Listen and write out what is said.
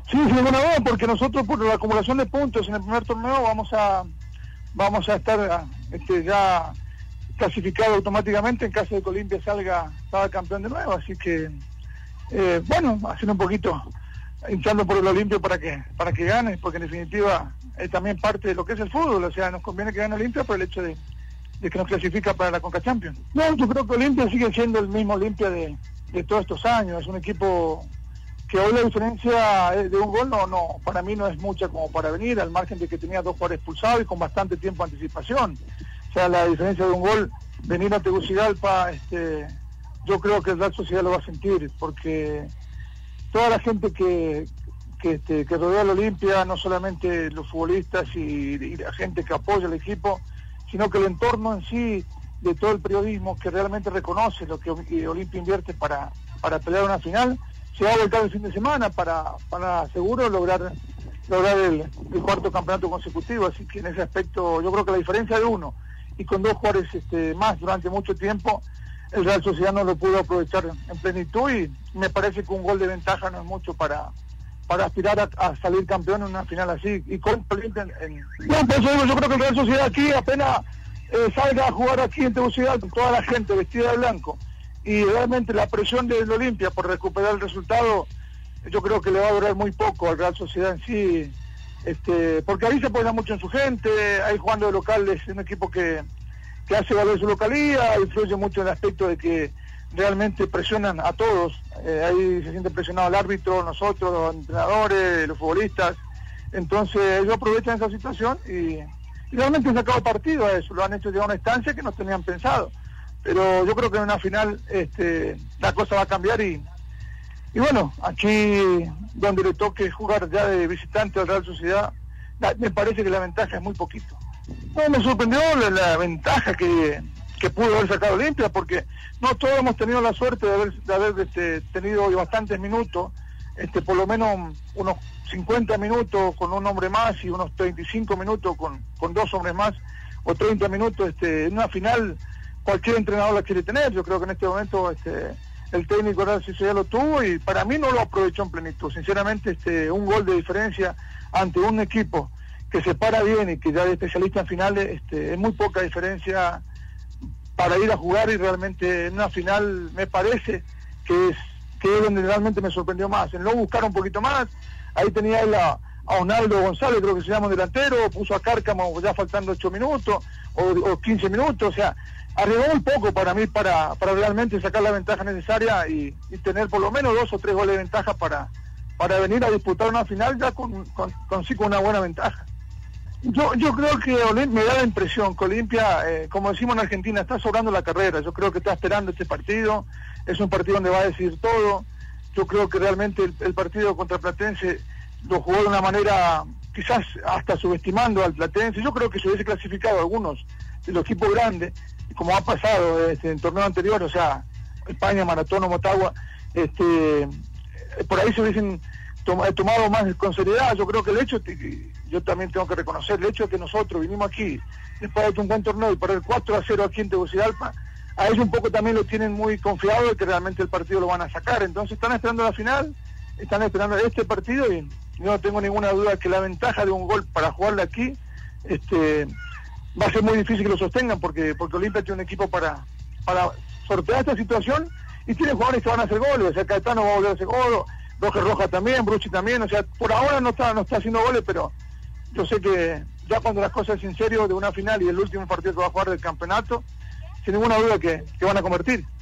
Sí, sin ninguna duda, porque nosotros por la acumulación de puntos en el primer torneo vamos a estar ya clasificado automáticamente en caso de que Olimpia salga campeón de nuevo, así que bueno, haciendo un poquito, hinchando por el Olimpia para que gane, porque en definitiva es también parte de lo que es el fútbol, o sea, nos conviene que gane Olimpia por el hecho de que nos clasifica para la Conca Champions. No, yo creo que Olimpia sigue siendo el mismo Olimpia de todos estos años, es un equipo que hoy la diferencia de un gol no para mí no es mucha como para venir, al margen de que tenía 2 jugadores expulsados y con bastante tiempo de anticipación. O sea, la diferencia de un gol, venir a Tegucigalpa, yo creo que el Real Sociedad lo va a sentir, porque toda la gente que rodea al Olimpia, no solamente los futbolistas y la gente que apoya al equipo, sino que el entorno en sí de todo el periodismo que realmente reconoce lo que Olimpia invierte para pelear una final, se va a volcar el fin de semana para seguro lograr el 4º campeonato consecutivo. Así que en ese aspecto yo creo que la diferencia de uno y con 2 jugadores más durante mucho tiempo, el Real Sociedad no lo pudo aprovechar en plenitud, y me parece que un gol de ventaja no es mucho para aspirar a salir campeón en una final así, y con Olimpia No, por eso digo, yo creo que el Real Sociedad aquí apenas salga a jugar aquí en Tegucigalpa con toda la gente vestida de blanco, y realmente la presión del Olimpia por recuperar el resultado, yo creo que le va a durar muy poco al Real Sociedad en sí, porque ahí se apoya mucho en su gente, ahí jugando de local es un equipo que hace valer su localidad, influye mucho en el aspecto de que realmente presionan a todos, ahí se siente presionado el árbitro, nosotros, los entrenadores, los futbolistas, entonces ellos aprovechan esa situación y realmente han sacado partido a eso, lo han hecho llegar a una instancia que no tenían pensado, pero yo creo que en una final la cosa va a cambiar y bueno, aquí donde le toque jugar ya de visitante al Real Sociedad, me parece que la ventaja es muy poquito. No, me sorprendió la ventaja que pudo haber sacado Olimpia, porque no todos hemos tenido la suerte de haber tenido bastantes minutos, por lo menos unos 50 minutos con un hombre más y unos 35 minutos con 2 hombres más, o 30 minutos en una final. Cualquier entrenador la quiere tener. Yo creo que en este momento el técnico Real Sociedad lo tuvo y para mí no lo aprovechó en plenitud. Sinceramente, un gol de diferencia ante un equipo que se para bien y que ya es especialista en finales, es muy poca diferencia para ir a jugar, y realmente en una final me parece que es donde realmente me sorprendió más. En lo buscar un poquito más, ahí tenía él a Onaldo González, creo que se llama un delantero, puso a Cárcamo ya faltando 8 minutos o 15 minutos, o sea, arriesgó un poco para mí para realmente sacar la ventaja necesaria y tener por lo menos 2 o 3 goles de ventaja para venir a disputar una final ya con una buena ventaja. Yo creo que me da la impresión que Olimpia, como decimos en Argentina, está sobrando la carrera. Yo creo que está esperando este partido, es un partido donde va a decidir todo. Yo creo que realmente el partido contra Platense lo jugó de una manera quizás hasta subestimando al Platense. Yo creo que se hubiese clasificado algunos de los equipos grandes, como ha pasado en torneo anterior, o sea, España, Maratón o Motagua, por ahí se hubiesen tomado más con seriedad. Yo creo que el hecho, yo también tengo que reconocer, el hecho de que nosotros vinimos aquí después de un buen torneo y perder 4-0 aquí en Tegucigalpa, a ellos un poco también lo tienen muy confiado de que realmente el partido lo van a sacar. Entonces están esperando la final, están esperando este partido, y yo no tengo ninguna duda que la ventaja de un gol para jugarle aquí va a ser muy difícil que lo sostengan, porque Olimpia tiene un equipo para sortear esta situación, y tiene jugadores que van a hacer goles. O sea, Caetano va a volver a hacer gol, Roger Rojas también, Brucci también. O sea, por ahora no está haciendo goles, pero yo sé que ya cuando las cosas es en serio de una final y el último partido que va a jugar del campeonato, sin ninguna duda que van a convertir.